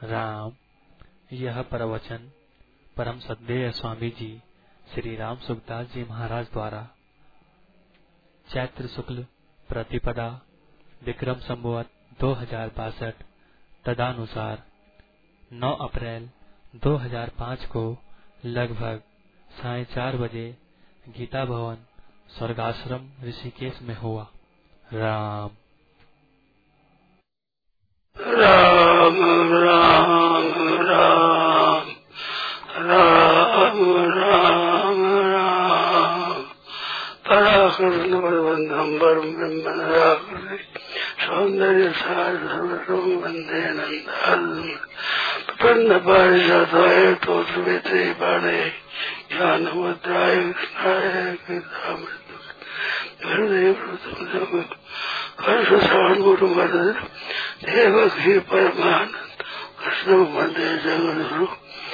राम। यह प्रवचन परम सद्देह स्वामी जी श्री राम सुखदास जी महाराज द्वारा चैत्र शुक्ल प्रतिपदा विक्रम संवत 2062 तदानुसार 9 अप्रैल 2005 को लगभग 4:30 बजे गीता भवन स्वर्गाश्रम ऋषिकेश में हुआ। राम राम राम राम राम राम राम पराकृष्ण बलबंधम परम ब्रह्म निराकृति सौंदर्य सार सर्वम वंदे नंदन प्रपन्न पारिजाताय तोत्रवेत्रे पाणे ज्ञान मुद्राय कृष्णाय गीतामृत हृदय हर्षसाण गुरु मदन देवकी परमानंद कृष्ण वंदे जगद्गुरु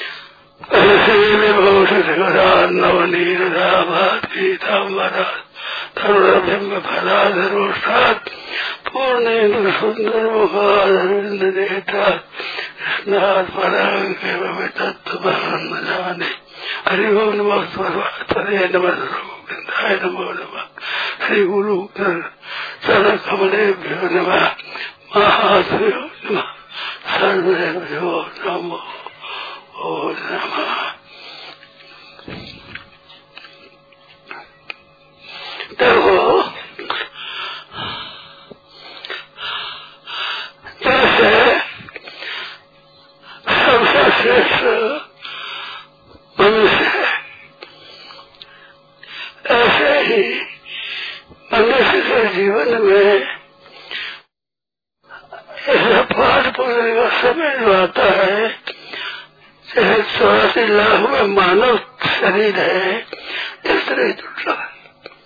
नवनीराभात पीताम्बरा तरुणबिंब फलाधरोष्ठात् पूर्णेन्दु सुंदर मुखारविंद नेता कृष्णात् परां केवल तत्त्वभान न जाने। हरि ओम नमः सर्वात्मने नमः गोविंदाय नमो नमः। श्री गुरु चरण कमलेभ्यो नमः। महाभ्यो नमः। सर्वेभ्यो नमो नमः। देखो जैसे सबसे श्रेष्ठ मनुष्य ऐसे ही मनुष्य के जीवन में ऐसा पाठ पढ़ने का समय जो आता है, जैसे 84 लाख में मानव शरीर है, इस तरह दुर्लभ है।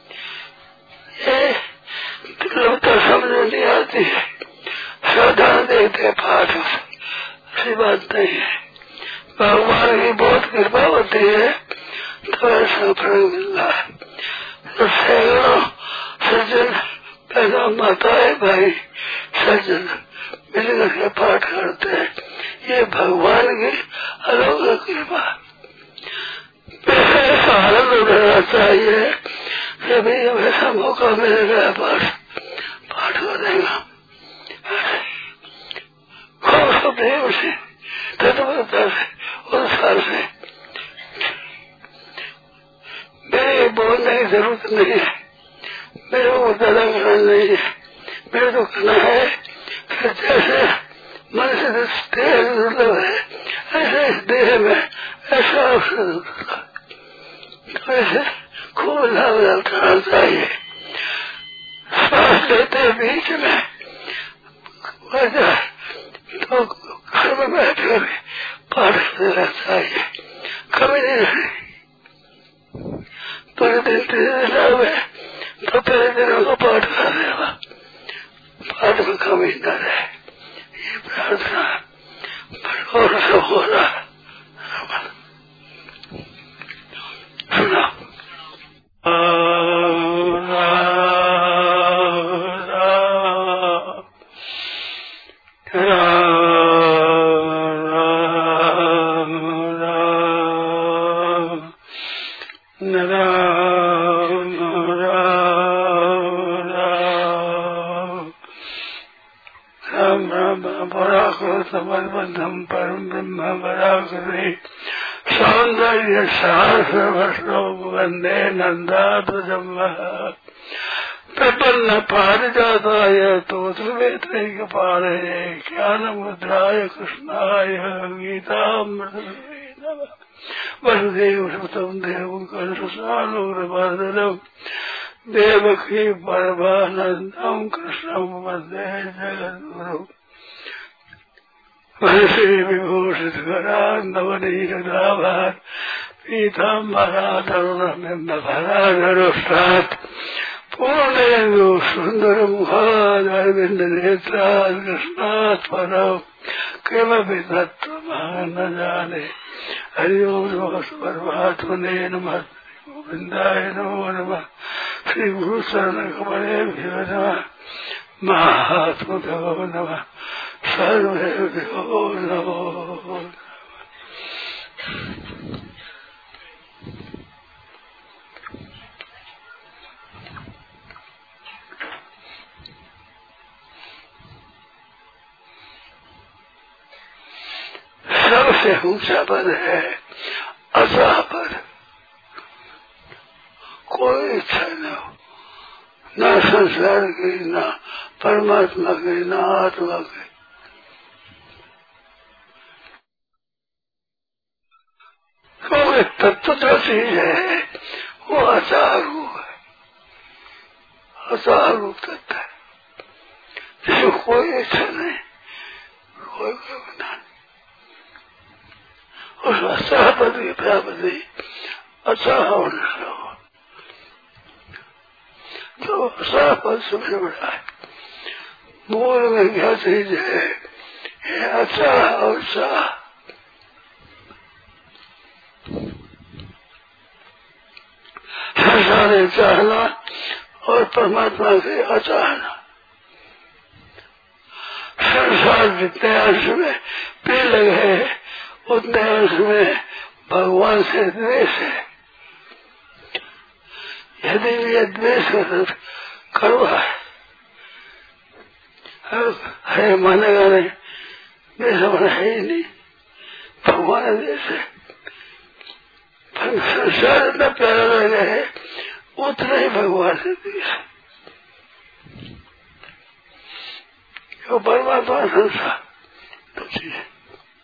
ये दुर्लभता समझ नहीं आती है। साधारण देखते पाठ ऐसी बात नहीं है। भगवान की बहुत कृपा होती है तो ऐसा फल मिलता है। तो सैकड़ों सज्जन पैदा माता है भाई, सज्जन मिलकर के पाठ करते हैं। ये भगवान की अलौकिक कृपा। ऐसा आनंद उठाना चाहिए कि भाई अब ऐसा मौका मिलेगा पाठ करेगा खूब प्रेम से तत्परता से उत्साह से। मेरे बोलने की जरूरत नहीं है, मेरे को ज्यादा करना नहीं है। मेरे को करना है कि जैसे मन से देह दुर्लभ है, ऐसे इस देह में ऐसा अवसर दुर्लभ है। तो ऐसे खूब लाभ करना चाहिए। सांस लेते बीच में तो घर में बैठ कर पाठ करना चाहिए। कभी नहीं पूरे दिन 3 दिन में तो पहले दिनों का पाठ कर देगा, पाठ में कमी न रहे। ये प्रार्थना और सब हो रहा है। सुना बलबंधम परम ब्रह्म वराकरे सौंदर्य सहस्रवश्लोक वंदे नंदात्मजं प्रपन्न पारिजाताय तोत्रवेत्रैकपाणे ज्ञानमुद्राय कृष्णाय गीतामृतये नमः। वसुदेवसुतं देवं कंसचाणूरमर्दनं देवकी परमानन्दं कृष्णं वन्दे जगद्गुरुम्। श्री विभूषित नवनीराभात पीताम्बरा तरुणबिंब फलाधरोष्ठात् पूर्णेन्दु सुंदर मुखारविंद नेत्रात् कृष्णात् परं किमपि तत्त्वभान न जाने। हरि ओम नमः परमात्मने नमः। गोविंदाय नमो नमः। श्री गुरु चरण कमलेभ्यो नमः। महात्मभ्यो नमः। सर्वेभ्यो नमो। सबसे ऊंचा पद है असाह पद। कोई इच्छा न हो, न संसार की, न परमात्मा की, न आत्मा की। क्योंकि तत्व जो चीज है वो असाह रूप है, असाह रूप तत्व है जिसमें कोई इच्छा नहीं, कोई गुना नहीं। उस असाह पद की प्राप्ति असाह होने लगा। तो असाह पद सबसे बड़ा है। मूल में क्या चीज है? असाह और साह। संसार चाहना और परमात्मा से अचाहना। संसार जितने अंश में पी लगे उतने अंश में भगवान से द्वेष है। यदि ये द्वेष कड़वा है मानेगा नहीं, द्वेष हमारा है ही नहीं, भगवान द्वेष है। पर संसार इतना प्यारा लगा है उतना ही भगवान से द्वेष है। वो परमात्मा संसार तो चीज है।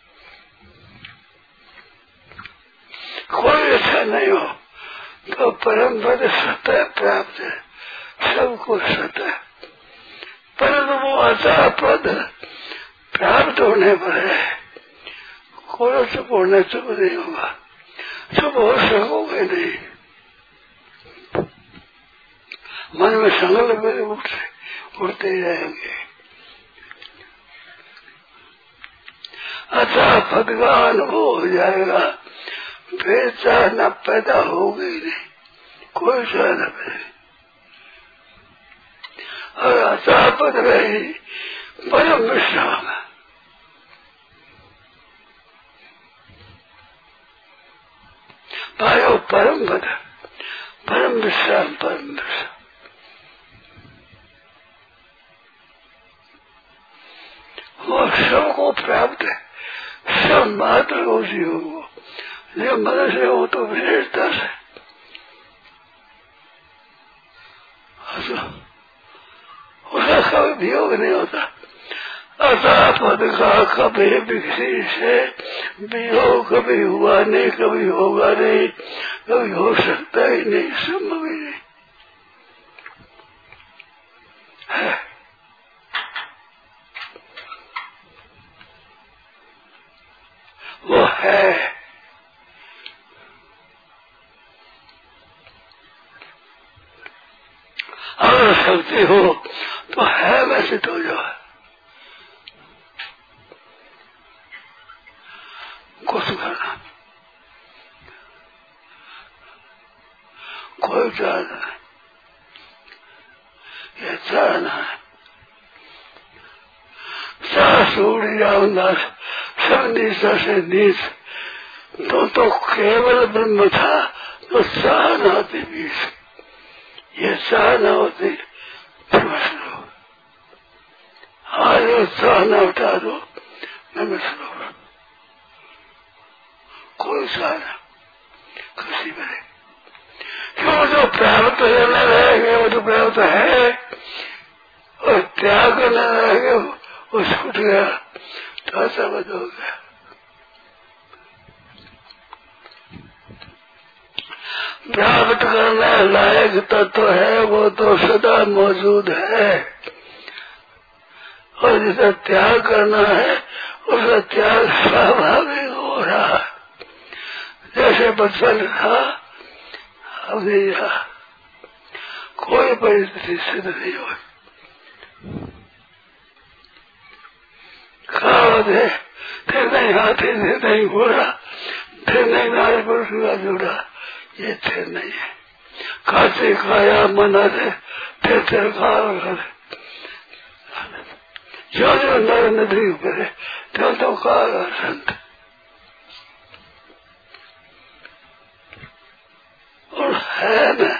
कोई अच्छा नहीं हो तो परम पद सत्य प्राप्त है, सबको सत्य। परंतु वो असाह पद प्राप्त होने पर है, कोई चुप होने चुप नहीं होगा, चुप हो सकोगे नहीं। मन में संकल्प उठते जाएंगे। असाह पद का अनुभव हो जाएगा, फिर चाहना पैदा होगी नहीं, कोई चाहना पैदा। और असाह पद रही परम विश्राम है। पायो परम पद, परम विश्राम, परम विश्राम। वो सबको प्राप्त है, सब मात्र को जीव को। जो मनुष्य हो तो विशेषता से उसका कभी वियोग नहीं होता। असाह पद का कभी भी किसी से वियोग कभी हुआ नहीं, कभी होगा नहीं, कभी हो सकता ही नहीं, संभव ही नहीं है। वो है। अगर शक्ति हो तो है वैसे तो जो है कुछ करना, कोई चाहना है, ये चाहना है। सास उड़ जाऊंगा सब नीचा से नीच, तो केवल ब्रह्म था तो चाहना होती बीच। ये चाहना होती समझ लो, आज चाहना उठा दो समझ लो। कोई चाहना खुशी बने, क्यों जो प्राप्त करने रहेंगे वो तो प्राप्त है, और त्याग करने रहेंगे वो छूट गया तो ऐसा बद हो गया। प्राप्त करने लायक तत्व है वो तो सदा मौजूद है, और जिसे त्याग करना है उसका त्याग स्वाभाविक हो रहा है। जैसे बचपन था अब नहीं रहा, कोई परिस्थिति सिद्ध नहीं हो। कहावत है, फिर नहीं हाथी से नहीं घोड़ा, फिर नहीं नारी पुरुष का जोड़ा, ये फिर नहीं है। खाते खाया मना दे, फिर खा जो जो नर नदी करे तो कहा संत। और है न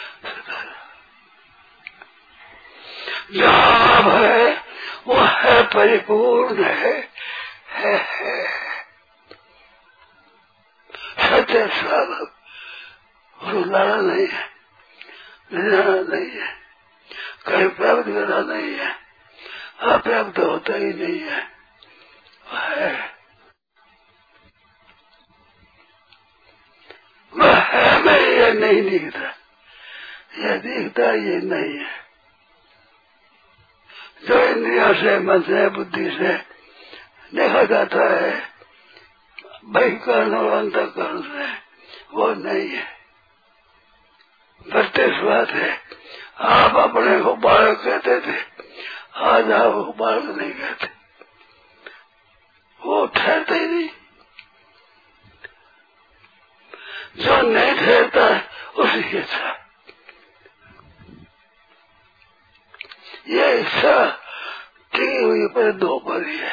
जहाँ है वो है, परिपूर्ण है सत्य स्वाभाव, रुलाना नहीं है, निराना नहीं है, कहीं प्राप्त करना नहीं है, अप्राप्त होता ही नहीं है, वह है मैं, ये नहीं दिखता, ये दिखता ये नहीं है। जो इंद्रियों से, मन से, बुद्धि से देखा जाता है, बहिकरण और अंतःकरण से, वो नहीं है। प्रत्यक्ष बात है। आप अपने को बालक कहते थे, आज आप बालक नहीं कहते, वो ठहरते ही नहीं। जो नहीं ठहरता है उसी की इच्छा, ये इच्छा टिकी हुई पर दो पर ही है।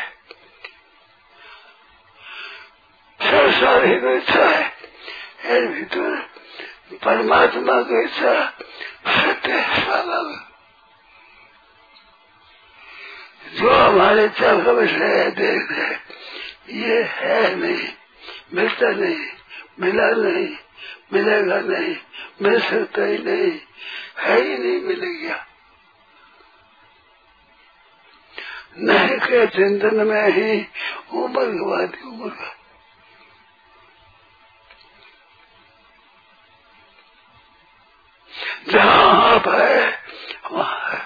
संसारिक इच्छा है, इन भीतर परमात्मा की इच्छा सत्य स्वाभाविक, जो हमारे इच्छा का विषय देख रहे, ये है नहीं, मिलता नहीं, मिला नहीं, मिलेगा नहीं, मिल सकता ही नहीं, है ही नहीं, मिल गया। नहीं के चिंतन में ही उम्र गवाती, उम्र का जहाँ आप है वहाँ है।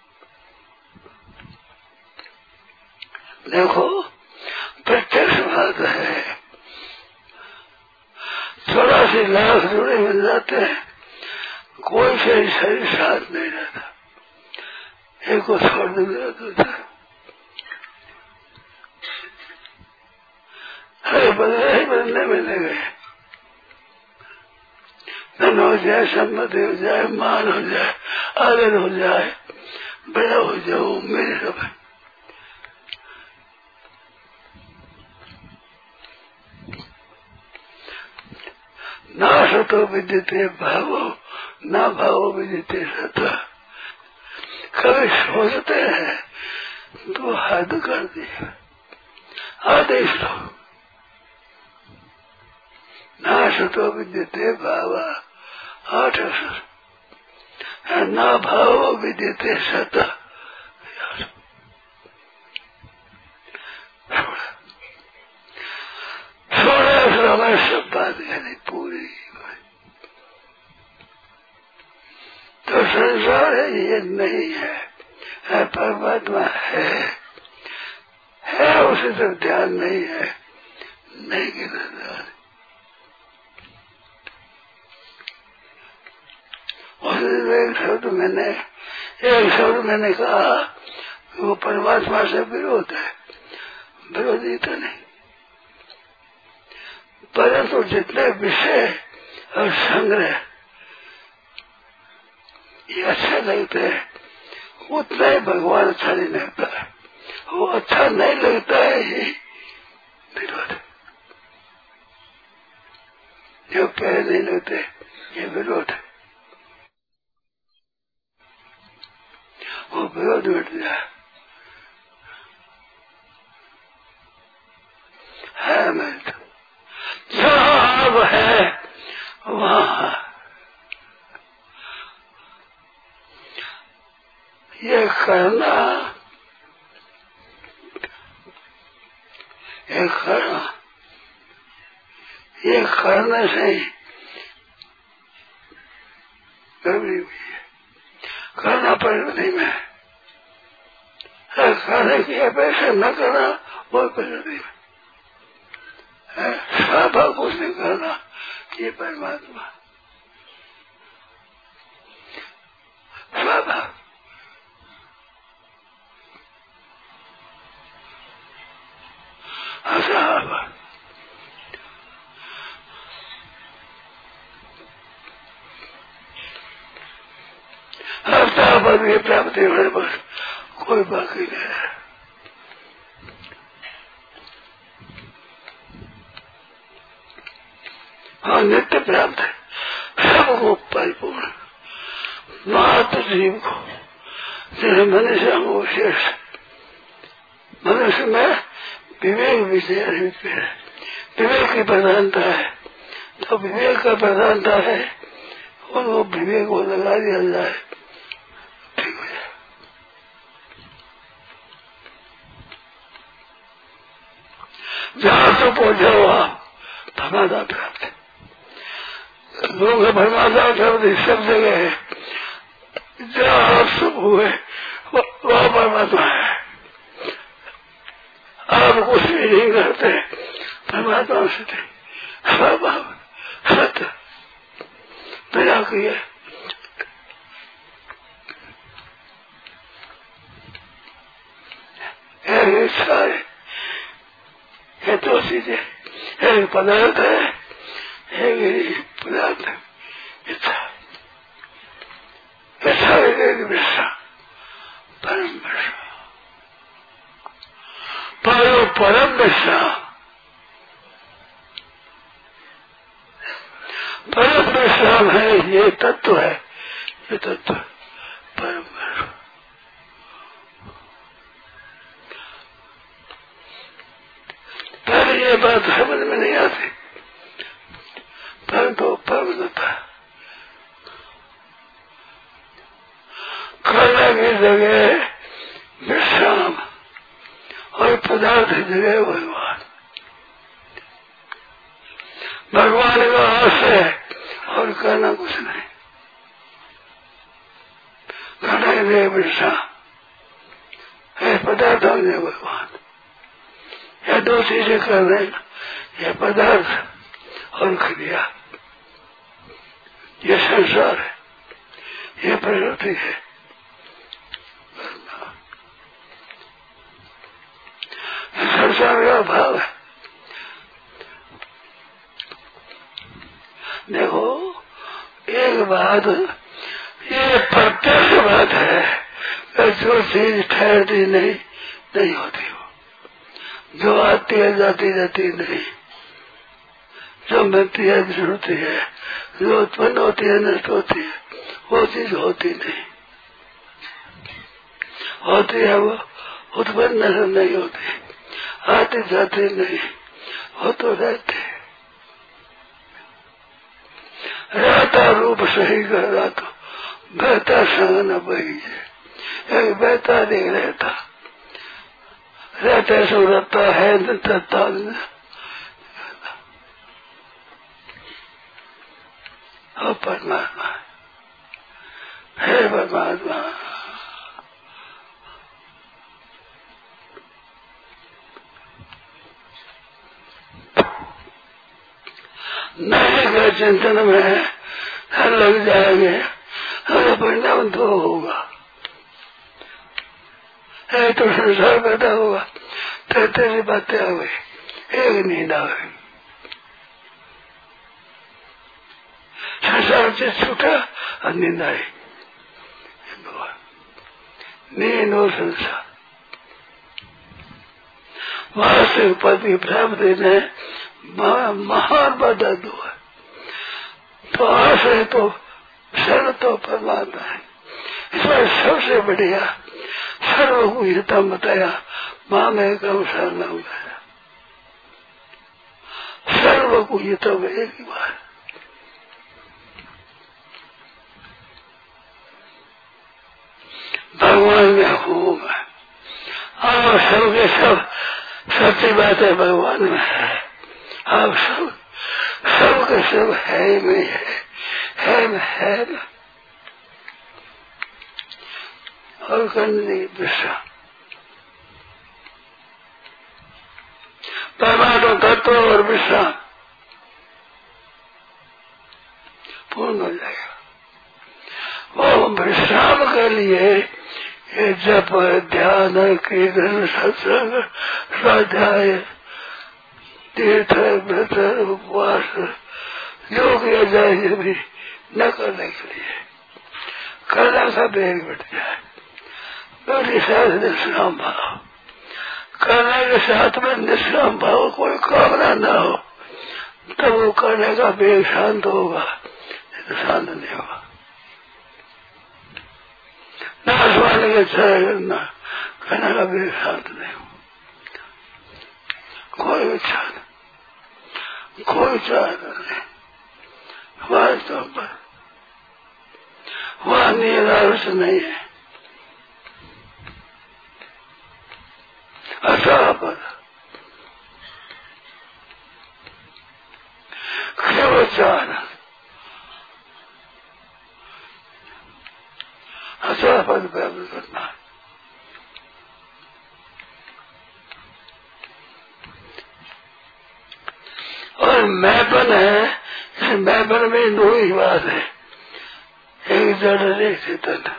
देखो प्रत्यक्ष बात है, 84 लाख जोड़े मिल जाते हैं, कोई से शरीर साथ नहीं रहता, एक को छोड़ नहीं रहता, हरे बदलने मिले गए, धन हो जाए, सम्मति हो जाए, मान हो जाए, आदर हो जाए, बड़ा हो जाओ, मेरे सब ना सतो विद्यते भावो, ना भावो विद्यते सता। कभी सोचते हैं तो हद कर दिया, आदेश लो, ना सतो विद्यते भावा, 8 ना भाव विद्यते सता। थोड़ा सब बात कहनी पूरी, तो संसार है ये नहीं है, परमात्मा है उसे तो ध्यान नहीं है, नहीं गिना ध्यान। एक शब्द मैंने कहा वो परमात्मा से विरोध है, विरोधी तो नहीं, परंतु जितने विषय और संग्रह ये अच्छे लगते हैं, उतना ही भगवान अच्छा नहीं लगता है। वो अच्छा नहीं लगता है ये विरोध, जो पहले नहीं लगते ये विरोध है, वो विरोध मिट जाए है। मैं तो जहाँ है वहाँ ये करना, ये करने से ही गड़बड़ी हुई है, करना प्रगति में, करने की अपेक्षा न करना वो प्रगति में, स्वभाव कुछ नहीं करना, ये परमात्मा स्वभाव। प्राप्ति होने पर कोई बाकी नहीं है। हाँ नित्य प्राप्त है सबको परिपूर्ण, मात्र जीव को जैसे मनुष्य को शेष। मनुष्य में विवेक विषय विवेक की प्रधानता है, तो विवेक का प्रधानता है उनको विवेक को लगा दिया जाए, ठीक हो जाए। जहाँ से पहुंचा हुआ परमात्मा प्राप्त है। लोग परमात्मा प्राप्त सब जगह है, जहाँ आप सब हुए वह परमात्मा है। आप कुछ भी नहीं करते, परमात्मा से सत्य बिना किए इच्छा है, ये दो चीजें, एक पदार्थ है, एक पदार्थ इच्छा, इच्छा एक विश्वास परम विश्वास, परम विश्वास, परम विश्राम है, ये तत्व है, ये तत्व परम विश्राम। पहले ये बात समझ में नहीं आती, परंतु परमता करने की जगह विश्राम और पदार्थ की जगह भगवान। भगवान का आश्रय और करना कुछ नहीं, करना ही विश्राम है, पदार्थों में भगवान। यह दो चीजें कर रहे हैं, यह पदार्थ और क्रिया, ये संसार है, ये प्रकृति है। संसार का भाव है। देखो एक बात, ये प्रत्यक्ष बात है, जो चीज ठहरती नहीं होती, वो जो आती है जाती रहती नहीं, जो मिलती है बिछड़ती है, जो उत्पन्न होती है नष्ट होती है, वो चीज होती नहीं। होती है वो उत्पन्न नष्ट नहीं होती, आती जाती नहीं, वो तो रहते। रहता रूप सही कर रहा तो बहता संग न बही, एक बहता नहीं रहता, रहता सो रहता है रहता और परमात्मा है, परमात्मा नहीं का चिंतन में लग जाएंगे, हमें परिणाम तो होगा, है तो संसार पैदा होगा, तेरी बातें आ गई, एक नींद आ गई, संसार से छूटा और नींद आई, नींद और संसार। वास्तविक पति प्राप्ति ने महान बाधा दो है, तो आश्रय तो शरण तो परमात्मा है। इसमें सबसे बढ़िया सर्वगुह्यता बताया, माँ में कम शरण गया, सर्वगुह्यता में एक ही बार। भगवान में हूँ मैं, आप सबके सब सच्ची बात है, भगवान में है, आप सबके सब है में है में है ना, और करने विश्राम परमात्मा तत्व और विश्राम पूर्ण हो जाएगा। वो विश्राम के लिए ये जप ध्यान कीर्तन सत्संग स्वाध्याय तीर्थ व्रत उपवास जो किया जाए, ये भी न करने के लिए करना सब एक बैठ जाए, मेरे साथ निष्काम भाव करने के साथ में निष्काम भाव, कोई कामना न हो, तब वो करने का वेग शांत होगा, तो शांत नहीं होगा। नाश वाले के छाया करना करने का वेग शांत नहीं होगा। कोई इच्छा नहीं, कोई चाहता नहीं। वास्तव पर वहाँ निराश नहीं है। अथाह पर केवल चाहना, अथाह पद प्राप्त करना है। और मैंपन है, इस मैंपन में दो ही बात है, एक जड़ एक चेतन।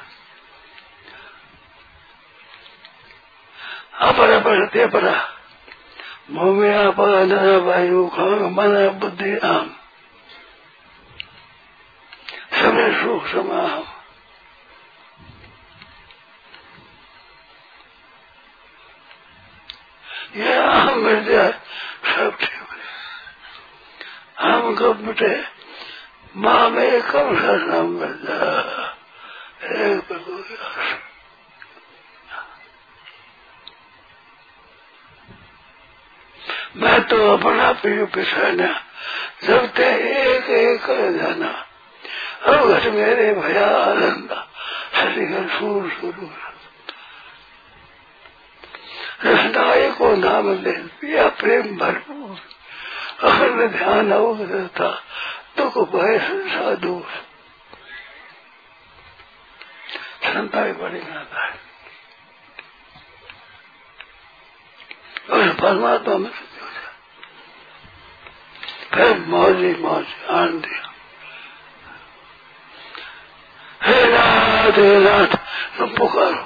अपर अपरते परा भूमि आप वायु खांग मन बुद्धि आम समय सूक्ष्म आम। ये आम मिल जाए सब ठीक हो जाए। आम कब मिटे, माँ में कब शरण मिल जाए, एक पर कोई आशा। मैं तो अपना पीछू पिछाना, जब ते एक एक कर जाना। अब घर मेरे भया आनंद हरिहर सूर शुरू रसनाई को नाम ले पिया प्रेम भरपूर। अखंड ध्यान अवगता दुख भय संसार दूर। संताई बड़ी गाता है और परमात्मा में फिर मौज ही मौज आनंद दिया। हे नाथ तुम पुकारो।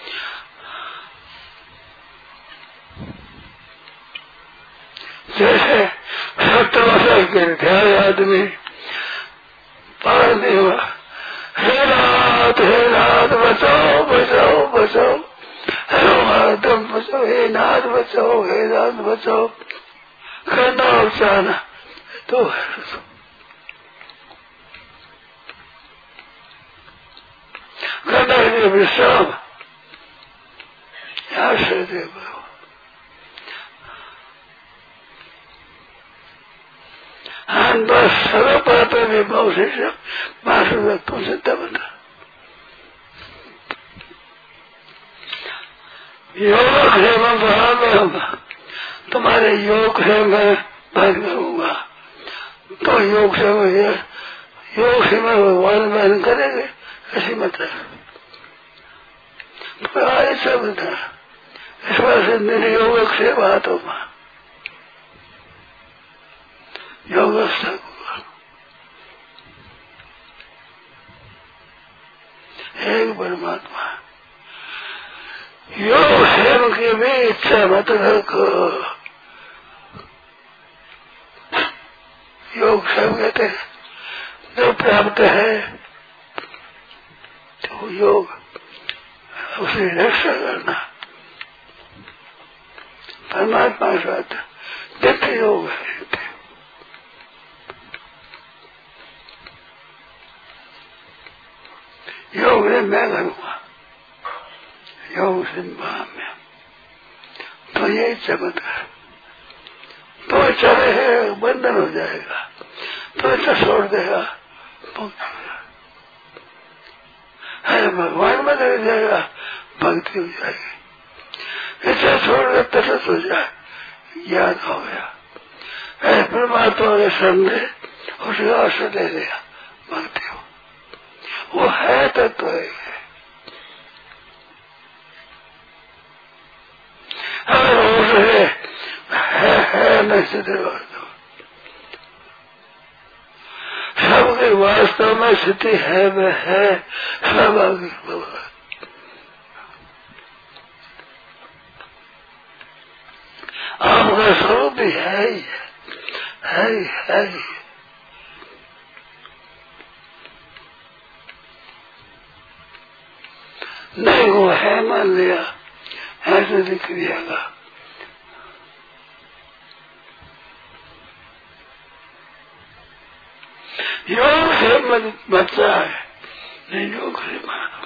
जैसे 70 वर्ष के ध्यान आदमी पार नहीं हुआ, हे नाथ बचाओ बचाओ बचाओ, तुम बचाओ, हे नाथ बचाओ, हे नाथ बचाओ करना और चाहना तो करना है विश्राम। यहाँ से देखो हम बस सर्व पाप विभाव से तुमसे बना योग है मैं तुम्हारे योग है मैं भाग करूंगा। तो योग से मैं भगवान बहन करेंगे ऐसी मतलब ऐसा बता। इस बार से निर्योग से बात होगा, योग एक परमात्मा। योग सेव की भी इच्छा मत रखो। योग सेव कहते जो प्राप्त है तो योग उसकी रक्षा करना। परमात्मा के साथ नित्य योग है। योग में मैं करूँगा, योग से में तो यही चमत्कार। तो चले है बंधन हो जाएगा, तो अच्छा छोड़ देगा है भगवान में लग जाएगा, भक्ति हो जाएगी। इसे छोड़ कर तटस्थ हो जाए, याद हो गया है परमात्मा के सामने उसका आशा ले लिया, भक्ति हो वो है तत्व है। मैं सबके वास्तव में स्थिति है वह है स्वाभाविक। आपका स्वरूप भी है ही है ही। नहीं वो है मान लिया ऐसे दिख दिया। योग से बच्चा है, नहीं योग से मानो।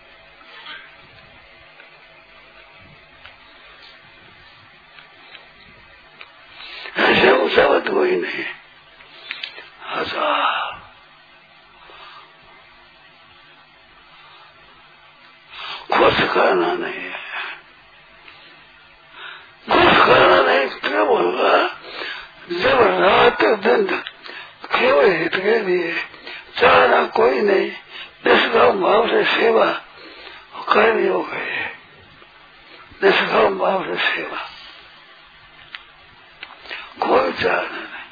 ऐसे मुसावत कोई नहीं। खुश करना नहीं है, खुश करना नहीं। क्या बोलगा जब रात दिन केवल हित के लिए चाहना कोई नहीं, निष्काम भाव से सेवा करनी हो गई। निष्काम भाव से सेवा कोई चाहना नहीं।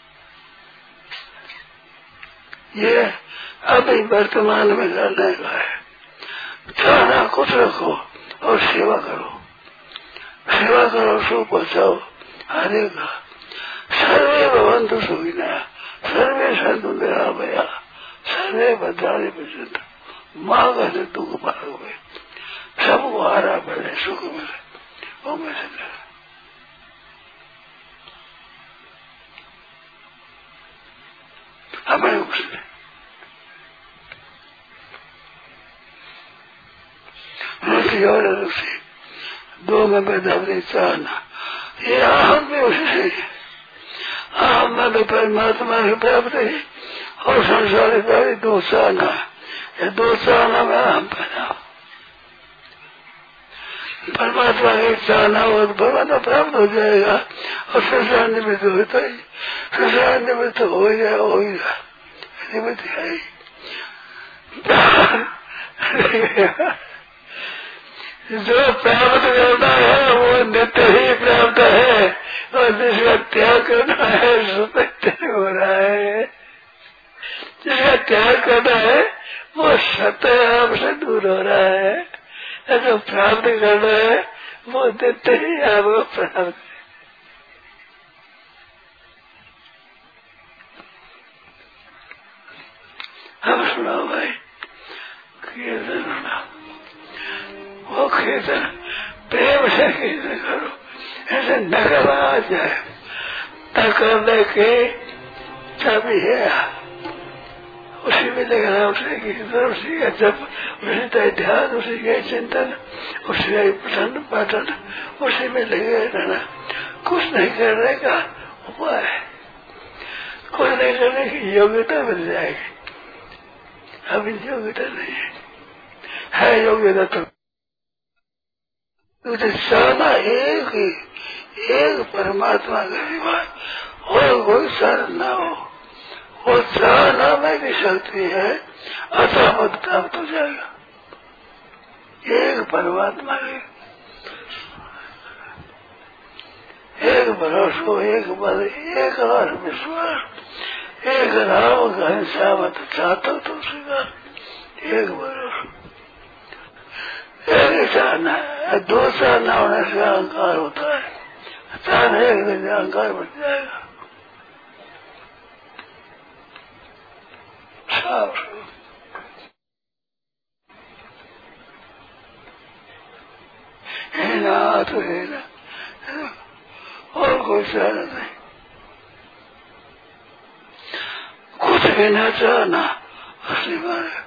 ये अभी वर्तमान में करने का है। चाहना कुछ रखो और सेवा करो, सेवा करो, सुख बचाओ हरे का। सर्वे भवन्तु सुखिनः, सर्वे सन्तु निरामयाः, सर्वे भद्राणि पश्यन्तु मा कश्चित् दुःखभाग् भवेत्। सबको आरा मिले, सुख मिले, वो मिले। हमें उसने और से दो में बदलने चाहना, ये अहम भी उससे, अहम में भी परमात्मा की प्राप्ति और संसारी प्राप्ति दो चाहना। ये दो चाहना में अहम पैदा, परमात्मा की चाहना हो तो परमात्मा प्राप्त हो जाएगा और संसार निमित्त होता ही, संसार निमित्त हो ही जाए, निमित्त है ही। जो प्राप्त करना है वो नित्य ही प्राप्त है, और जिसका त्याग करना है सतत त्याग हो रहा है। जिसका त्याग करना है वो सतत आपसे दूर हो रहा है, जो प्राप्त करना है वो नित्य ही आपको प्राप्त है। अब सुनाओ भाई, कीर्तन सुनाओ। वो कीर्तन प्रेम से कीर्तन करो, ऐसे नगर आ जाए। करने की चाबी है, उसी में लगना, उसी की उसी का जप, उसी का ध्यान, उसी का चिंतन, उसी का पठन पाठन, उसी में लगे रहना। कुछ नहीं करने का उपाय, कुछ नहीं करने की योग्यता मिल जाएगी। अभी योग्यता नहीं है योग्यता तो तुझे चाहना एक ही, एक परमात्मा का सिवा और कोई शरण न हो। वो चाहना में भी शक्ति है, अतः मत प्राप्त हो जाएगा। एक परमात्मा की, एक भरोसा, एक बल, एक और विश्वास, एक राम का हिंसा मत चाहता तो स्वीकार, एक भरोसा, एक चाहना है। दो चाहना होने से अहंकार होता है, चाहना एक दिन अहंकार बन जाएगा। नाथ है ना, और कोई चाहना नहीं, कुछ भी न चाहना असली बात है।